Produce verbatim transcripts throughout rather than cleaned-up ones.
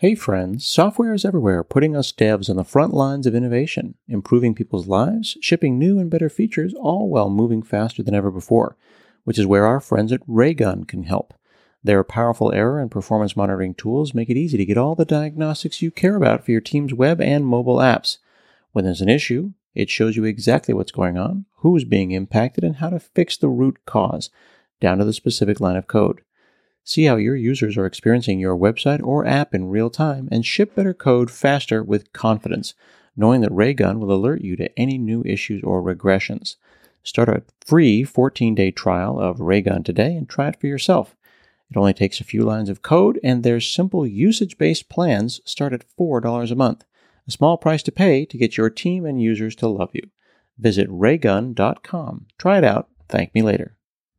Hey friends, software is everywhere, putting us devs on the front lines of innovation, improving people's lives, shipping new and better features, all while moving faster than ever before, which is where our friends at Raygun can help. Their powerful error and performance monitoring tools make it easy to get all the diagnostics you care about for your team's web and mobile apps. When there's an issue, it shows you exactly what's going on, who's being impacted, and how to fix the root cause, down to the specific line of code. See how your users are experiencing your website or app in real time and ship better code faster with confidence, knowing that Raygun will alert you to any new issues or regressions. Start a free fourteen-day trial of Raygun today and try it for yourself. It only takes a few lines of code, and their simple usage-based plans start at four dollars a month, a small price to pay to get your team and users to love you. Visit raygun dot com. Try it out. Thank me later.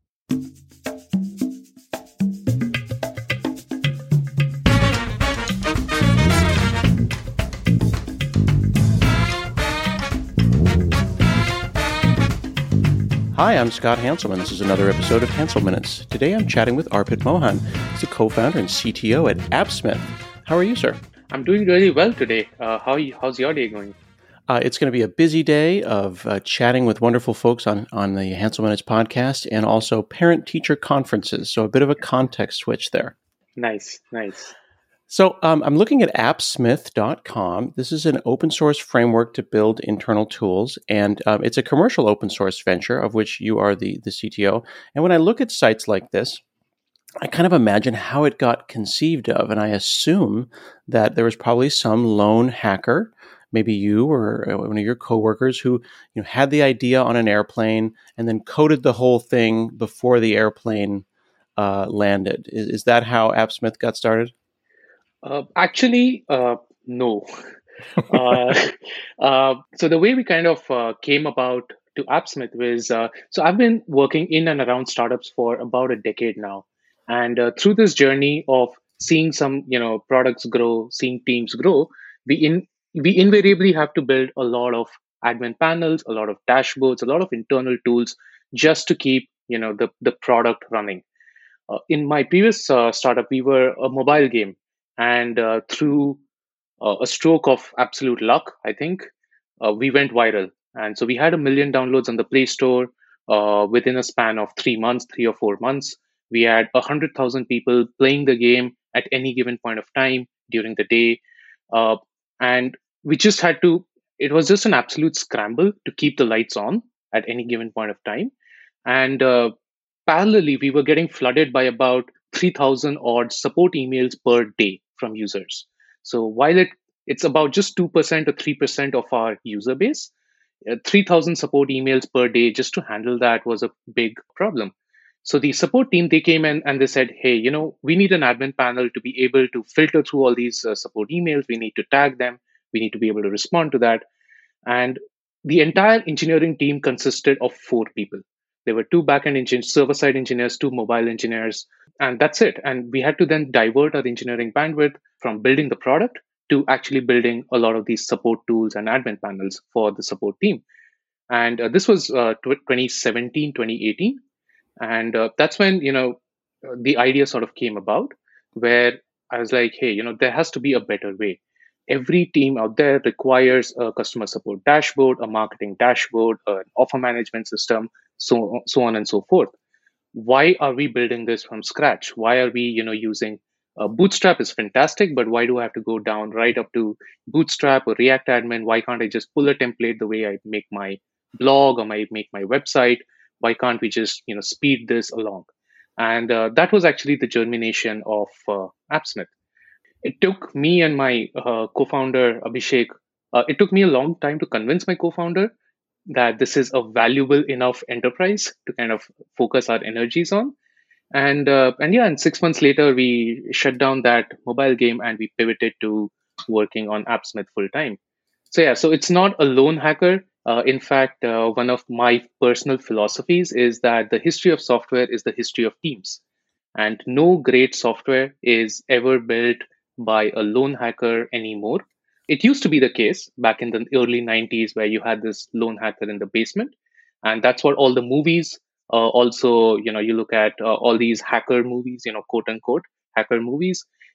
Hi, I'm Scott Hanselman. This is another episode of Hansel Minutes. Today I'm chatting with Arpit Mohan. He's the co-founder and C T O at AppSmith. How are you, sir? I'm doing really well today. Uh, how you, how's your day going? Uh, it's going to be a busy day of uh, chatting with wonderful folks on, on the Hansel Minutes podcast and also parent-teacher conferences. So a bit of a context switch there. Nice, nice. So um, I'm looking at app smith dot com. This is an open source framework to build internal tools, and um, it's a commercial open source venture of which you are the, the C T O. And when I look at sites like this, I kind of imagine how it got conceived of, and I assume that there was probably some lone hacker, maybe you or one of your coworkers, who you know, had the idea on an airplane and then coded the whole thing before the airplane uh, landed. Is, is that how AppSmith got started? Uh, actually, uh, no. uh, uh, so the way we kind of uh, came about to AppSmith was, uh, so I've been working in and around startups for about a decade now. And uh, through this journey of seeing some, you know, products grow, seeing teams grow, we in we invariably have to build a lot of admin panels, a lot of dashboards, a lot of internal tools just to keep, you know, the, the product running. Uh, in my previous uh, startup, we were a mobile game. And uh, through uh, a stroke of absolute luck, I think, uh, we went viral. And so we had a million downloads on the Play Store uh, within a span of three months, three or four months. We had one hundred thousand people playing the game at any given point of time during the day. Uh, and we just had to, it was just an absolute scramble to keep the lights on at any given point of time. And uh, parallelly, we were getting flooded by about three thousand odd support emails per day from users. So while it it's about just two percent or three percent of our user base, uh, three thousand support emails per day just to handle that was a big problem. So the support team, they came in and they said, hey, you know, we need an admin panel to be able to filter through all these uh, support emails. We need to tag them. We need to be able to respond to that. And the entire engineering team consisted of four people. There were two backend engineers, server-side engineers, two mobile engineers, and that's it. And we had to then divert our engineering bandwidth from building the product to actually building a lot of these support tools and admin panels for the support team. And uh, this was uh, twenty seventeen, twenty eighteen. And uh, that's when, you know, the idea sort of came about, where I was like, hey, you know, there has to be a better way. Every team out there requires a customer support dashboard, a marketing dashboard, an offer management system, so so on and so forth. Why are we building this from scratch? Why are we, you know, using uh, Bootstrap is fantastic, but why do I have to go down right up to Bootstrap or React Admin? Why can't I just pull a template the way I make my blog or my make my website? Why can't we just, you know, speed this along? And uh, that was actually the germination of uh, AppSmith. It took me and my uh, co-founder Abhishek. Uh, it took me a long time to convince my co-founder that this is a valuable enough enterprise to kind of focus our energies on. And uh, and yeah, and six months later, we shut down that mobile game and we pivoted to working on AppSmith full time. So yeah, so it's not a lone hacker. Uh, in fact, uh, one of my personal philosophies is that the history of software is the history of teams. And no great software is ever built by a lone hacker anymore. It used to be the case back in the early nineties where you had this lone hacker in the basement. And that's what all the movies uh, also, you know, you look at uh, all these hacker movies, you know, quote unquote, hacker movies.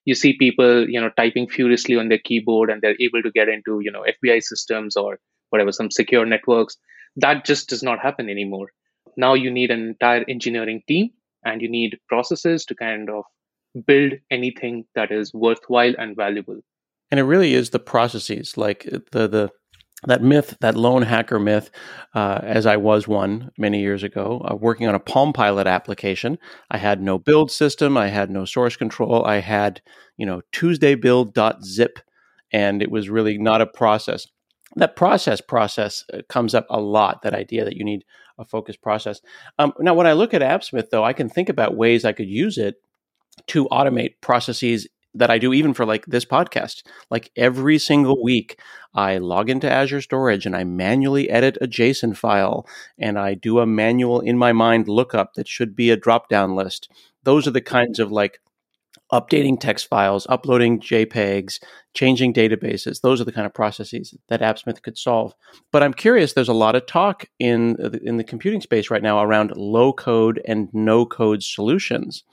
you see people, you know, typing furiously on their keyboard and they're able to get into, you know, F B I systems or whatever, some secure networks. That just does not happen anymore. Now you need an entire engineering team and you need processes to kind of build anything that is worthwhile and valuable. And it really is the processes, like the the that myth, that lone hacker myth, uh, as I was one many years ago, uh, working on a Palm Pilot application. I had no build system. I had no source control. I had, you know, Tuesday build dot zip, and it was really not a process. That process process comes up a lot, that idea that you need a focused process. Um, now, when I look at AppSmith, though, I can think about ways I could use it to automate processes that I do even for like this podcast. Like every single week, I log into Azure Storage and I manually edit a JSON file and I do a manual in my mind lookup that should be a drop-down list. Those are the kinds of like updating text files, uploading JPEGs, changing databases. Those are the kind of processes that AppSmith could solve. But I'm curious, there's a lot of talk in, in the computing space right now around low-code and no-code solutions.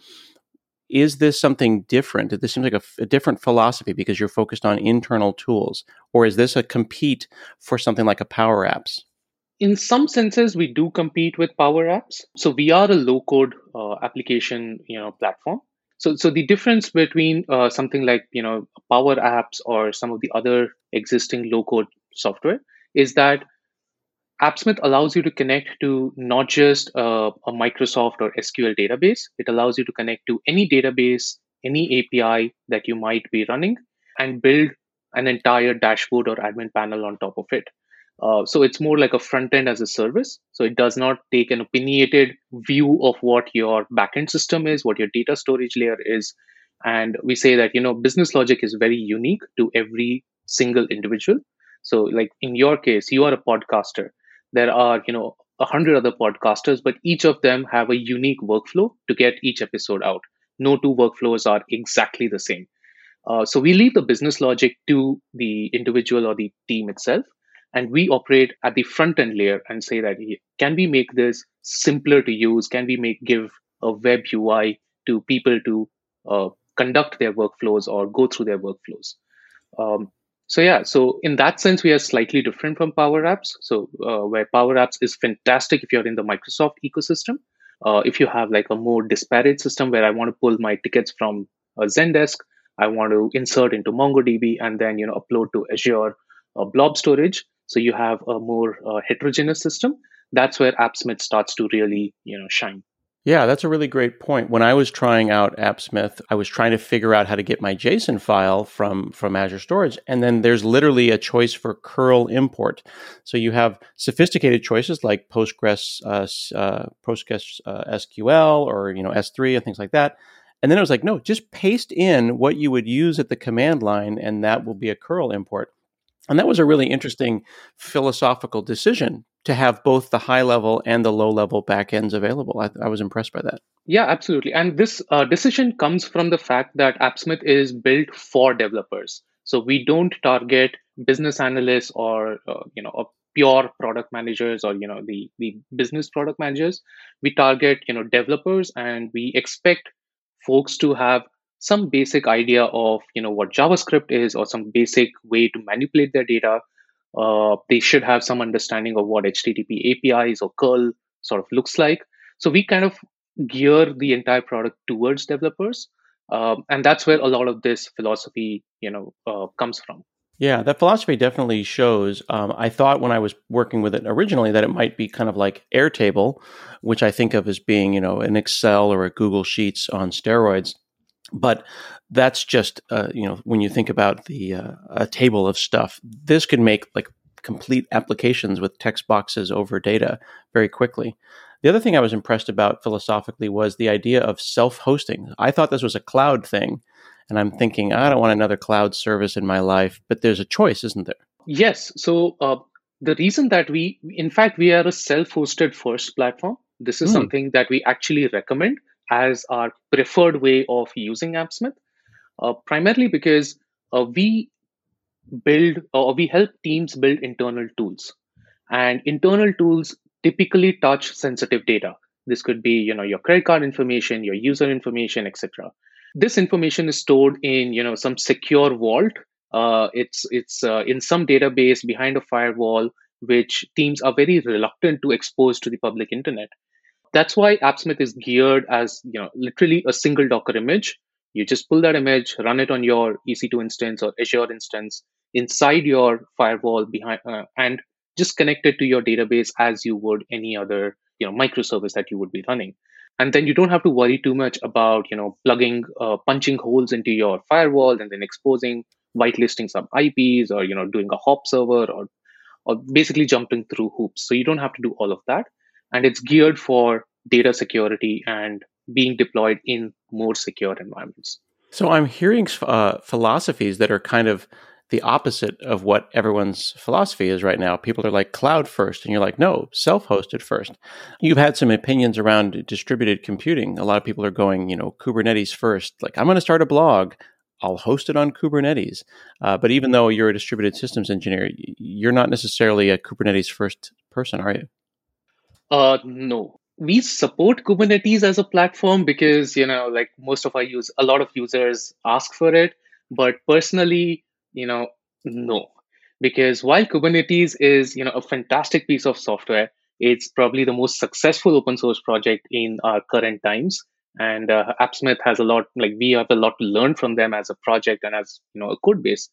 Is this something different? This seems like a, a different philosophy because you're focused on internal tools. Or is this a compete for something like a Power Apps? In some senses, we do compete with Power Apps. So we are a low-code uh, application, you know, platform. So, so the difference between uh, something like, you know, Power Apps or some of the other existing low-code software is that AppSmith allows you to connect to not just uh, a Microsoft or S Q L database. It allows you to connect to any database, any A P I that you might be running, and build an entire dashboard or admin panel on top of it. Uh, so it's more like a front end as a service. So it does not take an opinionated view of what your backend system is, what your data storage layer is. And we say that, you know, business logic is very unique to every single individual. So like in your case, you are a podcaster. There are, you know, a hundred other podcasters, but each of them have a unique workflow to get each episode out. No two workflows are exactly the same. Uh, so we leave the business logic to the individual or the team itself. And we operate at the front end layer and say that, can we make this simpler to use? Can we make give a web U I to people to uh, conduct their workflows or go through their workflows? Um, so yeah, so in that sense, we are slightly different from Power Apps. So uh, where Power Apps is fantastic if you're in the Microsoft ecosystem. Uh, if you have like a more disparate system where I want to pull my tickets from uh, Zendesk, I want to insert into MongoDB and then, you know, upload to Azure uh, blob storage. So you have a more uh, heterogeneous system. That's where AppSmith starts to really, you know, shine. Yeah, that's a really great point. When I was trying out AppSmith, I was trying to figure out how to get my JSON file from, from Azure Storage. And then there's literally a choice for curl import. So you have sophisticated choices like Postgres, uh, uh, Postgres uh, S Q L or, you know, S three and things like that. And then I was like, no, just paste in what you would use at the command line, and that will be a curl import. And that was a really interesting philosophical decision to have both the high level and the low level backends available. I, I was impressed by that. Yeah, absolutely. And this uh, decision comes from the fact that AppSmith is built for developers. So we don't target business analysts or uh, you know, pure product managers or, you know, the the business product managers. We target, you know, developers, and we expect folks to have some basic idea of, you know, what JavaScript is or some basic way to manipulate their data. Uh, they should have some understanding of what H T T P A P Is or curl sort of looks like. So we kind of gear the entire product towards developers, um, and that's where a lot of this philosophy, you know, uh, comes from. Yeah, that philosophy definitely shows. Um, I thought when I was working with it originally that it might be kind of like Airtable, which I think of as being, you know, an Excel or a Google Sheets on steroids. But that's just, uh, you know, when you think about the uh, a table of stuff, this could make like complete applications with text boxes over data very quickly. The other thing I was impressed about philosophically was the idea of self-hosting. I thought this was a cloud thing, and I'm thinking, I don't want another cloud service in my life, but there's a choice, isn't there? Yes. So uh, the reason that we, in fact, we are a self-hosted first platform. This is mm. something that we actually recommend as our preferred way of using AppSmith, uh, primarily because uh, we build or we help teams build internal tools, and internal tools typically touch sensitive data. This could be, you know, your credit card information, your user information, et cetera. This information is stored in, you know, some secure vault. Uh, it's it's uh, in some database behind a firewall, which teams are very reluctant to expose to the public internet. That's why AppSmith is geared as, you know, literally a single Docker image. You just pull that image, run it on your E C two instance or Azure instance inside your firewall behind, uh, and just connect it to your database as you would any other, you know, microservice that you would be running. And then you don't have to worry too much about, you know, plugging, uh, punching holes into your firewall and then exposing, whitelisting some I Ps, or, you know, doing a hop server, or or basically jumping through hoops. So you don't have to do all of that. And it's geared for data security and being deployed in more secure environments. So I'm hearing uh, philosophies that are kind of the opposite of what everyone's philosophy is right now. People are like cloud first, and you're like, no, self-hosted first. You've had some opinions around distributed computing. A lot of people are going, you know, Kubernetes first. Like, I'm going to start a blog. I'll host it on Kubernetes. Uh, but even though you're a distributed systems engineer, you're not necessarily a Kubernetes first person, are you? Uh, no. We support Kubernetes as a platform because, you know, like most of our use, a lot of users ask for it. But personally, you know, no. Because while Kubernetes is, you know, a fantastic piece of software, it's probably the most successful open source project in our current times. And uh, AppSmith has a lot, like we have a lot to learn from them as a project and as, you know, a code base.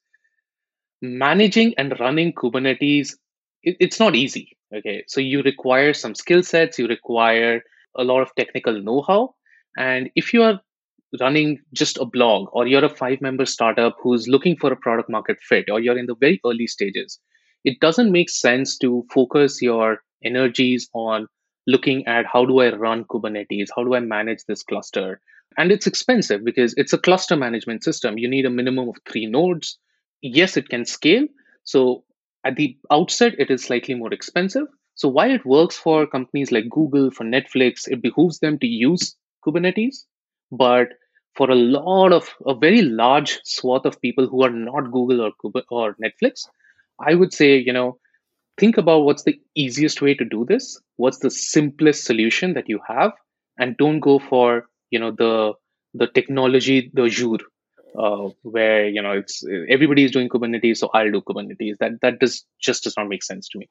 Managing and running Kubernetes, it, it's not easy. Okay, so you require some skill sets, you require a lot of technical know-how. And if you are running just a blog, or you're a five member startup who's looking for a product market fit, or you're in the very early stages, it doesn't make sense to focus your energies on looking at how do I run Kubernetes, how do I manage this cluster. And it's expensive because it's a cluster management system. You need a minimum of three nodes. Yes, it can scale. So at the outset, it is slightly more expensive. So while it works for companies like Google, for Netflix, it behooves them to use Kubernetes. But for a lot of a very large swath of people who are not Google or or Netflix, I would say, you know, think about what's the easiest way to do this, what's the simplest solution that you have, and don't go for, you know, the the technology the jour, uh, where, you know, it's everybody is doing Kubernetes, so I'll do Kubernetes. That that does just does not make sense to me.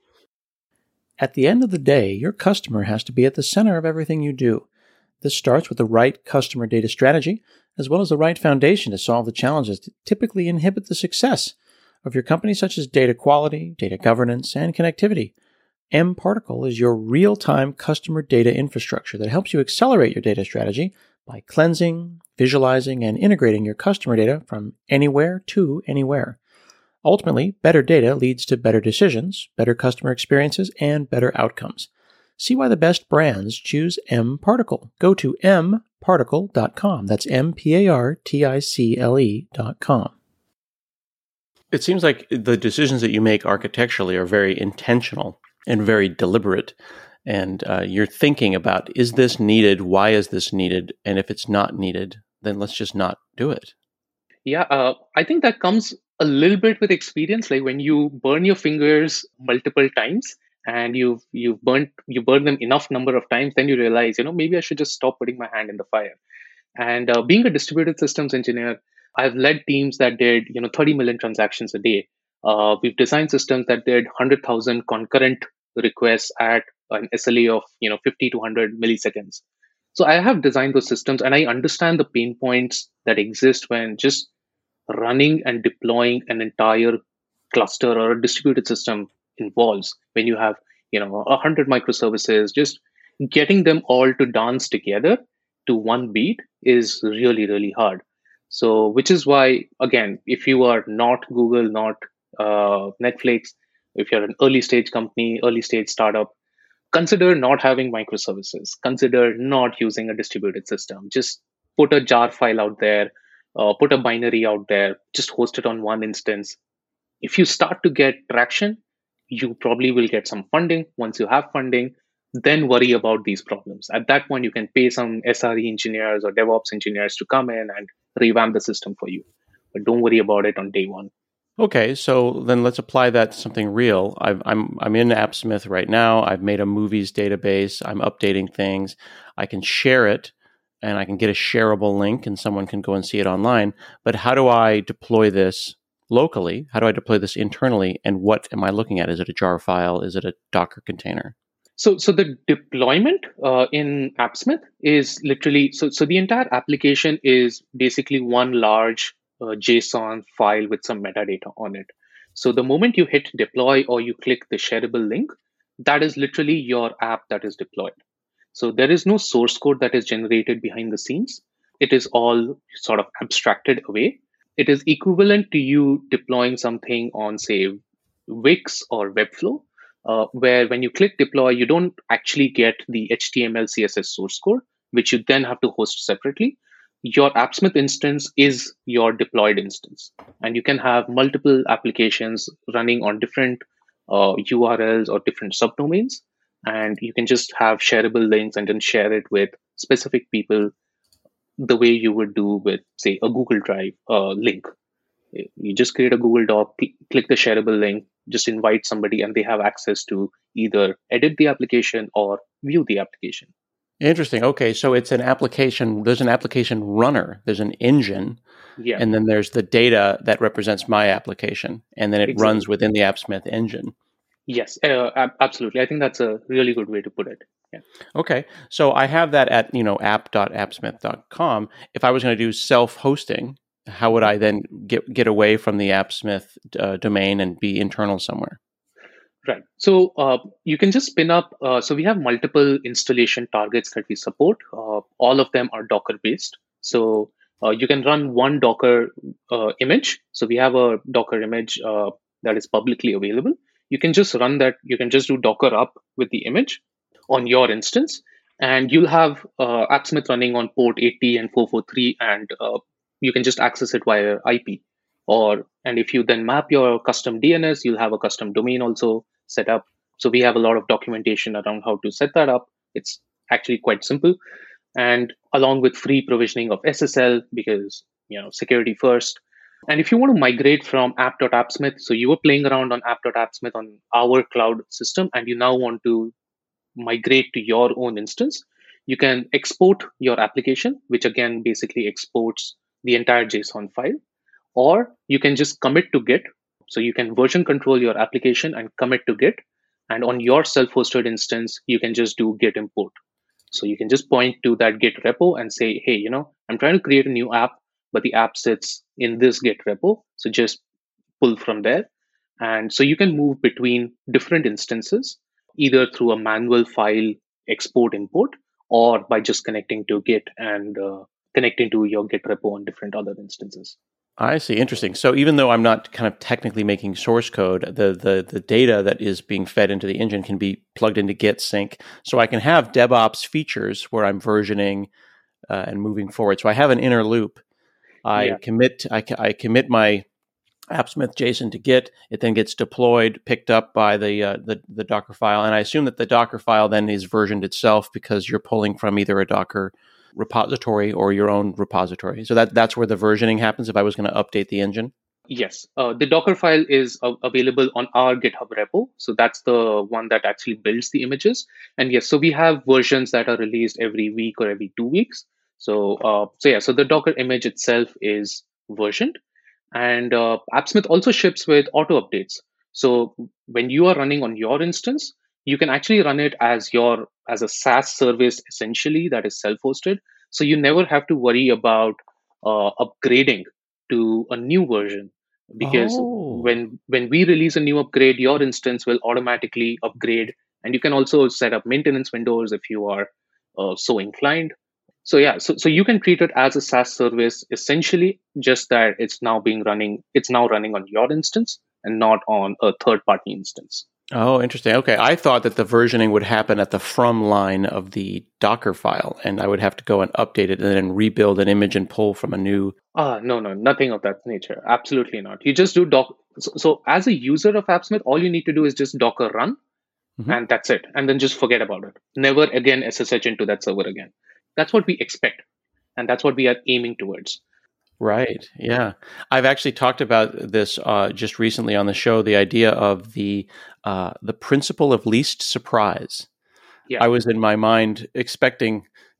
At the end of the day, your customer has to be at the center of everything you do. This starts with the right customer data strategy, as well as the right foundation to solve the challenges that typically inhibit the success of your company, such as data quality, data governance, and connectivity. mParticle is your real-time customer data infrastructure that helps you accelerate your data strategy by cleansing, visualizing, and integrating your customer data from anywhere to anywhere. Ultimately, better data leads to better decisions, better customer experiences, and better outcomes. See why the best brands choose mParticle. Go to m particle dot com. That's M P A R T I C L E dot com. It seems like the decisions that you make architecturally are very intentional and very deliberate. And uh, you're thinking about, is this needed? Why is this needed? And if it's not needed, then let's just not do it. Yeah, uh, I think that comes a little bit with experience. Like when you burn your fingers multiple times, and you've you've burnt you burn them enough number of times, then you realize, you know, maybe I should just stop putting my hand in the fire. And uh, being a distributed systems engineer, I've led teams that did, you know, thirty million transactions a day. Uh, we've designed systems that did one hundred thousand concurrent requests at an S L A of, you know, fifty to one hundred milliseconds. So I have designed those systems, and I understand the pain points that exist when just running and deploying an entire cluster or a distributed system involves. When you have, you know, a hundred microservices, just getting them all to dance together to one beat is really, really hard. So, which is why, again, if you are not Google, not uh, Netflix, if you're an early stage company, early stage startup, consider not having microservices. Consider not using a distributed system. Just put a jar file out there, uh, put a binary out there, just host it on one instance. If you start to get traction, you probably will get some funding. Once you have funding, then worry about these problems. At that point, you can pay some S R E engineers or DevOps engineers to come in and revamp the system for you. But don't worry about it on day one. Okay, so then let's apply that to something real. I've, I'm I'm in AppSmith right now. I've made a movies database. I'm updating things. I can share it and I can get a shareable link and someone can go and see it online. But how do I deploy this locally? How do I deploy this internally? And what am I looking at? Is it a jar file? Is it a Docker container? So, so the deployment uh, in AppSmith is literally so. So the entire application is basically one large uh, JSON file with some metadata on it. So the moment you hit deploy or you click the shareable link, that is literally your app that is deployed. So there is no source code that is generated behind the scenes. It is all sort of abstracted away. It is equivalent to you deploying something on, say, Wix or Webflow, uh, where when you click deploy, you don't actually get the H T M L, C S S source code, which you then have to host separately. Your AppSmith instance is your deployed instance, and you can have multiple applications running on different uh, U R Ls or different subdomains, and you can just have shareable links and then share it with specific people the way you would do with, say, a Google Drive uh, link. You just create a Google Doc, cl- click the shareable link, just invite somebody, and they have access to either edit the application or view the application. Interesting. Okay, so it's an application. There's an application runner. There's an engine, Yeah, and then there's the data that represents my application, and then it exactly. runs within the AppSmith engine. Yes, uh, ab- absolutely. I think that's a really good way to put it. Yeah. Okay, so I have that at you know app dot appsmith dot com. If I was going to do self-hosting, how would I then get get away from the AppSmith uh, domain and be internal somewhere? Right. So uh, you can just spin up. Uh, so we have multiple installation targets that we support. Uh, all of them are Docker based. So uh, you can run one Docker uh, image. So we have a Docker image uh, that is publicly available. You can just run that. You can just do Docker up with the image on your instance, and you'll have uh, AppSmith running on port eighty and four forty-three, and uh, you can just access it via I P. Or and if you then map your custom D N S, you'll have a custom domain also set up. So we have a lot of documentation around how to set that up. It's actually quite simple, and along with free provisioning of S S L, because you know security first. And if you want to migrate from app dot appsmith, so you were playing around on app dot appsmith on our cloud system, and you now want to migrate to your own instance, you can export your application, which again basically exports the entire JSON file, or you can just commit to Git. So you can version control your application and commit to Git. And on your self-hosted instance, you can just do Git import. So you can just point to that Git repo and say, hey, you know, I'm trying to create a new app, but the app sits in this Git repo. So just pull from there. And so you can move between different instances, either through a manual file export import, or by just connecting to Git and uh, connecting to your Git repo on different other instances. I see. Interesting. So even though I'm not kind of technically making source code, the the the data that is being fed into the engine can be plugged into Git sync. So I can have DevOps features where I'm versioning uh, and moving forward. So I have an inner loop. I yeah. commit I, I commit my AppSmith JSON to Git. It then gets deployed, picked up by the, uh, the the Docker file, and I assume that the Docker file then is versioned itself because you're pulling from either a Docker repository or your own repository. So that that's where the versioning happens if I was going to update the engine? Yes. Uh, the Docker file is uh, available on our GitHub repo. So that's the one that actually builds the images. And yes, so we have versions that are released every week or every two weeks. So, uh, so yeah, so the Docker image itself is versioned. And uh, AppSmith also ships with auto updates. So when you are running on your instance, you can actually run it as your as a SaaS service, essentially, that is self-hosted. So you never have to worry about uh, upgrading to a new version, because oh. when when we release a new upgrade, your instance will automatically upgrade, and you can also set up maintenance windows if you are uh, so inclined. So yeah, so so you can treat it as a SaaS service, essentially, just that it's now being running, it's now running on your instance and not on a third-party instance. Oh, interesting. Okay. I thought that the versioning would happen at the from line of the Docker file, and I would have to go and update it and then rebuild an image and pull from a new. Ah, no, no, nothing of that nature. Absolutely not. You just do doc. So, so as a user of AppSmith, all you need to do is just Docker run, mm-hmm. and that's it. And then just forget about it. Never again S S H into that server again. That's what we expect, and that's what we are aiming towards. Right. Yeah. I've actually talked about this uh, just recently on the show, the idea of the uh, the principle of least surprise. Yeah. I was in my mind expecting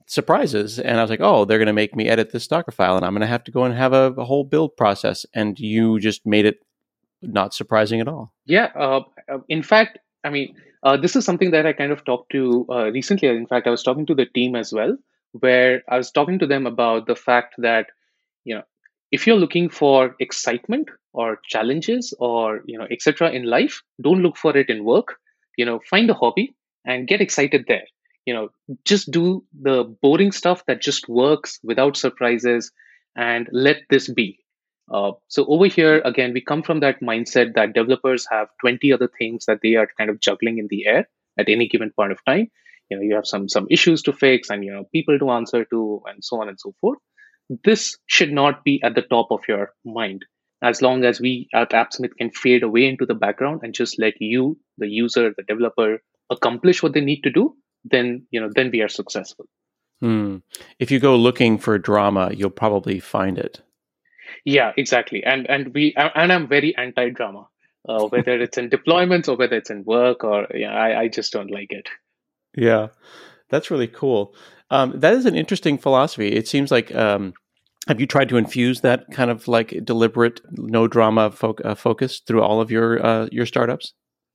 surprises. And I was like, oh, they're going to make me edit this Docker file and I'm going to have to go and have a, a whole build process. And you just made it not surprising at all. Yeah. Uh, in fact, I mean, uh, this is something that I kind of talked to uh, recently. In fact, I was talking to the team as well, where I was talking to them about the fact that, you know, if you're looking for excitement or challenges or, you know, et cetera in life, don't look for it in work. You know, find a hobby and get excited there. You know, just do the boring stuff that just works without surprises and let this be. Uh, so over here, again, we come from that mindset that developers have twenty other things that they are kind of juggling in the air at any given point of time. You know, you have some some issues to fix and, you know, people to answer to and so on and so forth. This should not be at the top of your mind. As long as we at AppSmith can fade away into the background and just let you, the user, the developer, accomplish what they need to do, then, you know, then we are successful. Hmm. If you go looking for drama, you'll probably find it. Yeah, exactly. And and we and I'm very anti-drama, uh, whether it's in deployments or whether it's in work or yeah, I, I just don't like it. Yeah, that's really cool. Um, that is an interesting philosophy. It seems like um, have you tried to infuse that kind of like deliberate, no drama fo- uh, focus through all of your uh, your startups?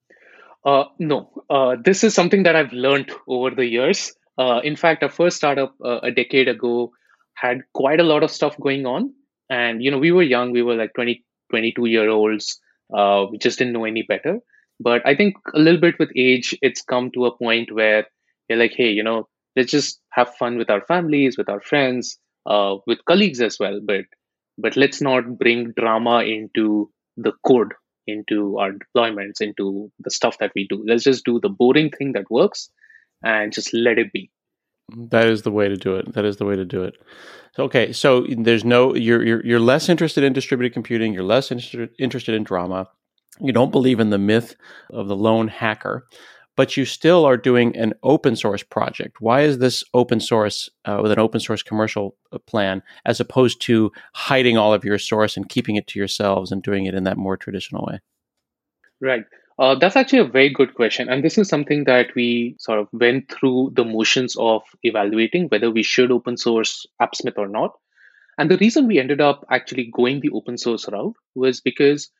Uh, no, uh, this is something that I've learned over the years. Uh, in fact, our first startup uh, a decade ago had quite a lot of stuff going on. And, you know, we were young, we were like twenty, twenty-two year olds. Uh, we just didn't know any better. But I think a little bit with age, it's come to a point where you're like, hey, you know, let's just have fun with our families, with our friends, uh, with colleagues as well. But but let's not bring drama into the code, into our deployments, into the stuff that we do. Let's just do the boring thing that works and just let it be. That is the way to do it. That is the way to do it. Okay, so there's no you're you're you're less interested in distributed computing. You're less interested interested in drama. You don't believe in the myth of the lone hacker, but you still are doing an open source project. Why is this open source uh, with an open source commercial plan as opposed to hiding all of your source and keeping it to yourselves and doing it in that more traditional way? Right. Uh, that's actually a very good question. And this is something that we sort of went through the motions of evaluating whether we should open source AppSmith or not. And the reason we ended up actually going the open source route was because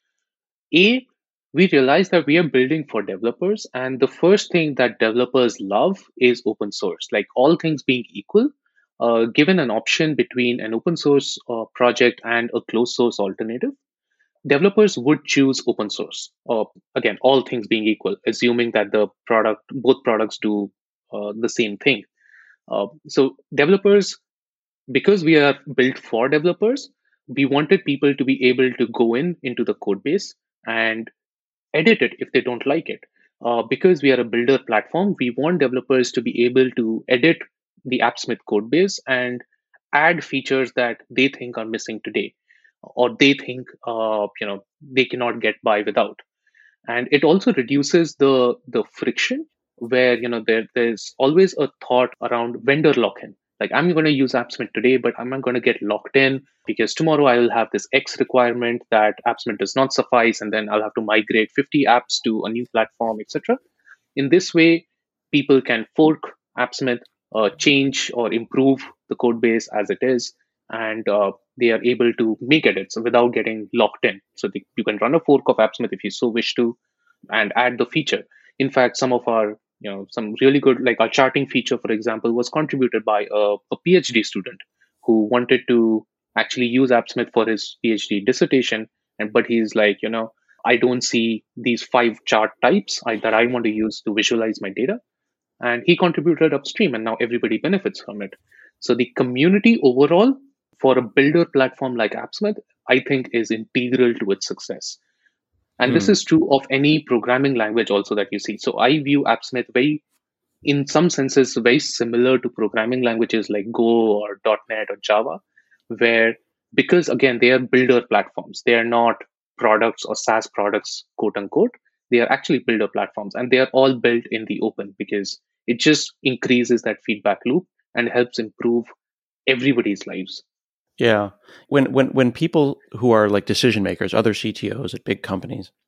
A, we realized that we are building for developers. And the first thing that developers love is open source. Like all things being equal, uh, given an option between an open source uh, project and a closed source alternative, developers would choose open source. Uh, again, all things being equal, assuming that the product, both products do uh, the same thing. Uh, so developers, because we are built for developers, we wanted people to be able to go in into the code base and edit it if they don't like it. Uh, because we are a builder platform, we want developers to be able to edit the AppSmith code base and add features that they think are missing today, or they think uh, you know they cannot get by without. And it also reduces the the friction where you know there there's always a thought around vendor lock-in. Like I'm going to use AppSmith today, but I'm not going to get locked in because tomorrow I will have this X requirement that AppSmith does not suffice, and then I'll have to migrate fifty apps to a new platform, et cetera. In this way, people can fork AppSmith, uh, change or improve the code base as it is, and uh, they are able to make edits without getting locked in. So the, you can run a fork of AppSmith if you so wish to, and add the feature. In fact, some of our, you know, some really good, like our charting feature, for example, was contributed by a, a PhD student who wanted to actually use AppSmith for his PhD dissertation, and but he's like, you know, I don't see these five chart types I, that I want to use to visualize my data. And he contributed upstream, and now everybody benefits from it. So the community overall for a builder platform like AppSmith, I think, is integral to its success. And this Hmm. is true of any programming language also that you see. So I view AppSmith very, in some senses, very similar to programming languages like Go or .NET or Java, where because again they are builder platforms, they are not products or SaaS products, quote unquote. They are actually builder platforms, and they are all built in the open because it just increases that feedback loop and helps improve everybody's lives. Yeah. When when when people who are like decision makers, other C T Os at big companies,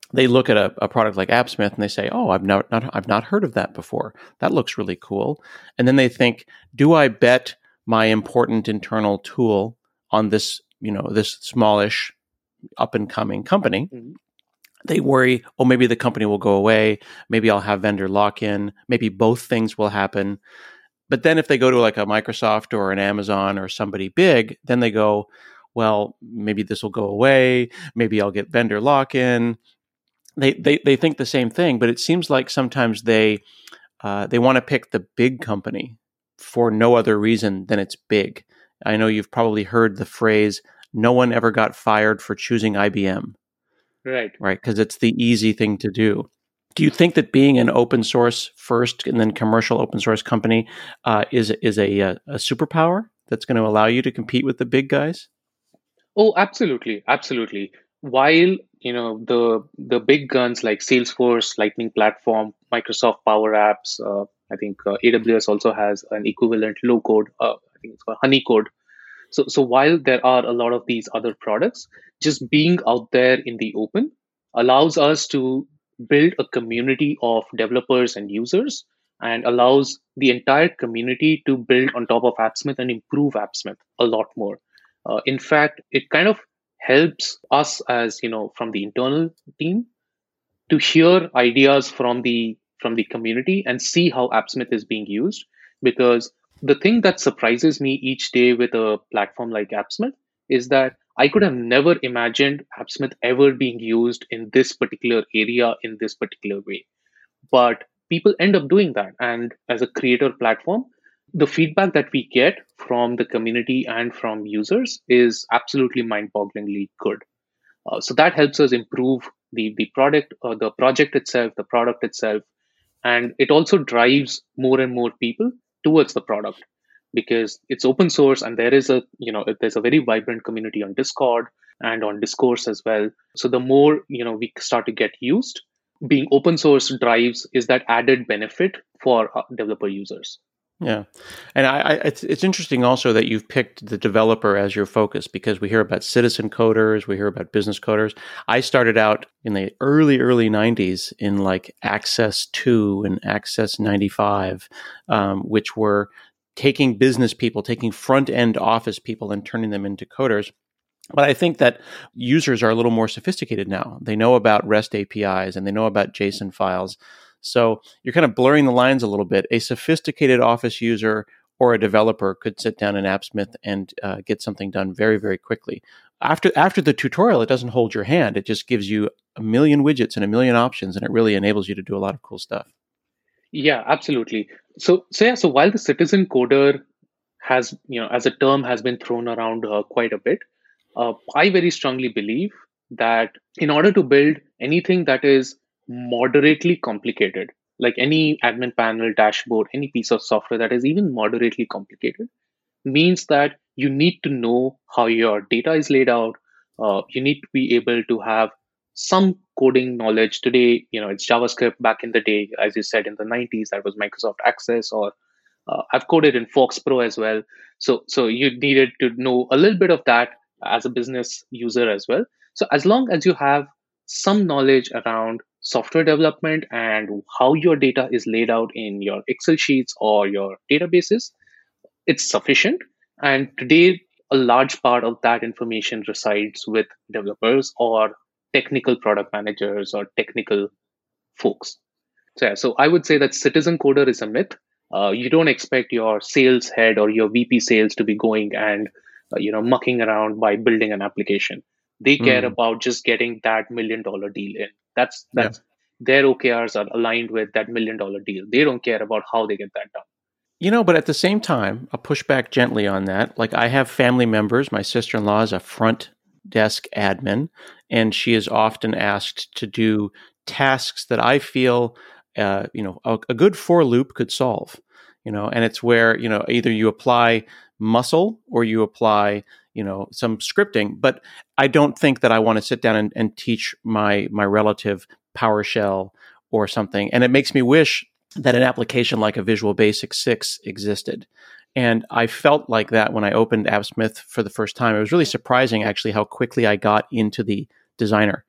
they look at a, a product like AppSmith and they say, "Oh, I've not, not I've not heard of that before. That looks really cool." And then they think, "Do I bet my important internal tool on this, you know, this smallish up and coming company?" Mm-hmm. They worry, "Oh, maybe the company will go away. Maybe I'll have vendor lock-in. Maybe both things will happen." But then if they go to like a Microsoft or an Amazon or somebody big, then they go, "Well, maybe this will go away. Maybe I'll get vendor lock-in." They, they they think the same thing, but it seems like sometimes they uh, they want to pick the big company for no other reason than it's big. I know you've probably heard the phrase, "No one ever got fired for choosing I B M." Right. Right? Because it's the easy thing to do. Do you think that being an open source first and then commercial open source company uh, is is a, a a superpower that's going to allow you to compete with the big guys? Oh, absolutely, absolutely. While you know the the big guns like Salesforce, Lightning Platform, Microsoft Power Apps, uh, I think uh, A W S also has an equivalent low code. Uh, I think it's called Honeycode. So so while there are a lot of these other products, just being out there in the open allows us to build a community of developers and users, and allows the entire community to build on top of AppSmith and improve AppSmith a lot more. Uh, in fact, it kind of helps us as you know from the internal team to hear ideas from the from the community and see how AppSmith is being used. Because the thing that surprises me each day with a platform like AppSmith is that I could have never imagined AppSmith ever being used in this particular area in this particular way. But people end up doing that. And as a creator platform, the feedback that we get from the community and from users is absolutely mind-bogglingly good. Uh, so that helps us improve the the product or the project itself, the product itself, and it also drives more and more people towards the product because it's open source and there is a you know there's a very vibrant community on Discord and on Discourse as well. So the more you know we start to get used, being open source drives is that added benefit for uh, developer users. Yeah, and I, I, it's it's interesting also that you've picked the developer as your focus because we hear about citizen coders, we hear about business coders. I started out in the early early nineties in like Access two and Access ninety-five, um, which were taking business people, taking front end office people, and turning them into coders. But I think that users are a little more sophisticated now. They know about REST A P Is and they know about JSON files. So you're kind of blurring the lines a little bit. A sophisticated Office user or a developer could sit down in AppSmith and uh, get something done very, very quickly. After after the tutorial, it doesn't hold your hand. It just gives you a million widgets and a million options, and it really enables you to do a lot of cool stuff. Yeah, absolutely. So so yeah, so while the citizen coder has you know as a term has been thrown around uh, quite a bit, uh, I very strongly believe that in order to build anything that is moderately complicated, like any admin panel, dashboard, any piece of software that is even moderately complicated, means that you need to know how your data is laid out. Uh, you need to be able to have some coding knowledge. Today, you know, it's JavaScript. Back in the day, as you said, in the nineties, that was Microsoft Access, or uh, I've coded in Fox Pro as well. So, so you needed to know a little bit of that as a business user as well. So, as long as you have some knowledge around software development and how your data is laid out in your Excel sheets or your databases, it's sufficient. And today, a large part of that information resides with developers or technical product managers or technical folks. So, yeah, so I would say that citizen coder is a myth. Uh, you don't expect your sales head or your V P sales to be going and uh, you know mucking around by building an application. They care Mm, about just getting that million dollar deal in. That's yeah. that's their O K Rs are aligned with that million dollar deal. They don't care about how they get that done. You know, but at the same time, I'll push back gently on that. Like I have family members. My sister-in-law is a front desk admin, and she is often asked to do tasks that I feel, uh, you know, a, a good for loop could solve. You know, and it's where, you know, either you apply muscle or you apply, you know, some scripting. But I don't think that I want to sit down and, and teach my my relative PowerShell or something. And it makes me wish that an application like a Visual Basic six existed. And I felt like that when I opened AppSmith for the first time. It was really surprising, actually, how quickly I got into the designer.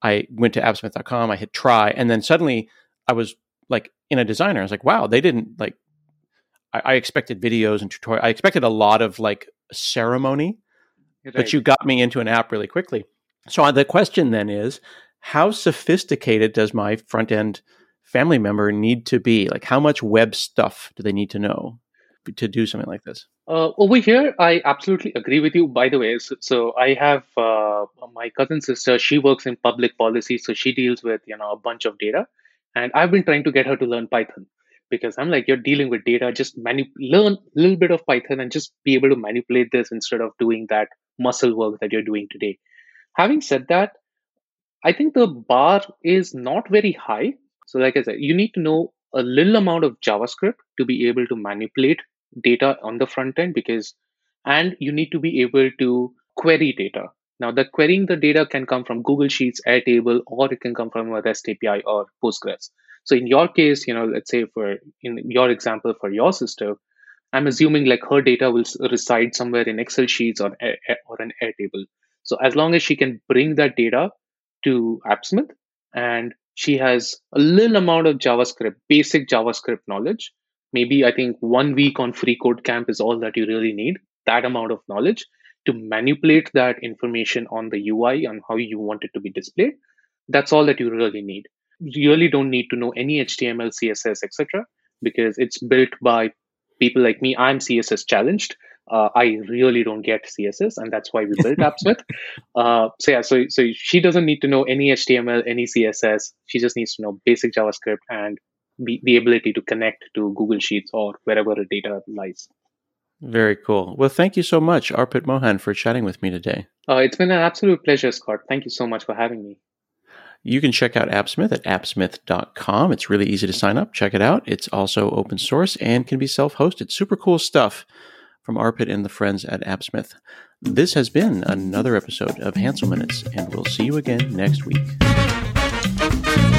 I went to appsmith dot com, I hit try, and then suddenly I was like in a designer. I was like, wow, they didn't like, I, I expected videos and tutorials. I expected a lot of like ceremony, right. But you got me into an app really quickly. So the question then is, how sophisticated does my front end family member need to be? Like, how much web stuff do they need to know to do something like this? Uh, over here, I absolutely agree with you. By the way, so, so I have uh, my cousin sister. She works in public policy, so she deals with you know a bunch of data, and I've been trying to get her to learn Python because I'm like, you're dealing with data. Just manu- learn a little bit of Python and just be able to manipulate this instead of doing that muscle work that you're doing today. Having said that, I think the bar is not very high. So, like I said, you need to know a little amount of JavaScript to be able to manipulate data on the front end because, and you need to be able to query data. Now, the querying the data can come from Google Sheets, Airtable, or it can come from a REST A P I or Postgres. So, in your case, you know, let's say for in your example for your sister, I'm assuming like her data will reside somewhere in Excel sheets or or an Airtable. So, as long as she can bring that data to AppSmith and she has a little amount of JavaScript, basic JavaScript knowledge. Maybe I think one week on Free Code Camp is all that you really need, that amount of knowledge to manipulate that information on the U I and how you want it to be displayed. That's all that you really need. You really don't need to know any H T M L, C S S, et cetera, because it's built by people like me. I'm C S S challenged. Uh, I really don't get C S S, and that's why we built AppSmith. Uh, so yeah, so so she doesn't need to know any H T M L, any C S S. She just needs to know basic JavaScript and be, the ability to connect to Google Sheets or wherever the data lies. Very cool. Well, thank you so much, Arpit Mohan, for chatting with me today. Uh, it's been an absolute pleasure, Scott. Thank you so much for having me. You can check out AppSmith at appsmith dot com. It's really easy to sign up. Check it out. It's also open source and can be self-hosted. Super cool stuff from Arpit and the friends at AppSmith. This has been another episode of Hansel Minutes, and we'll see you again next week.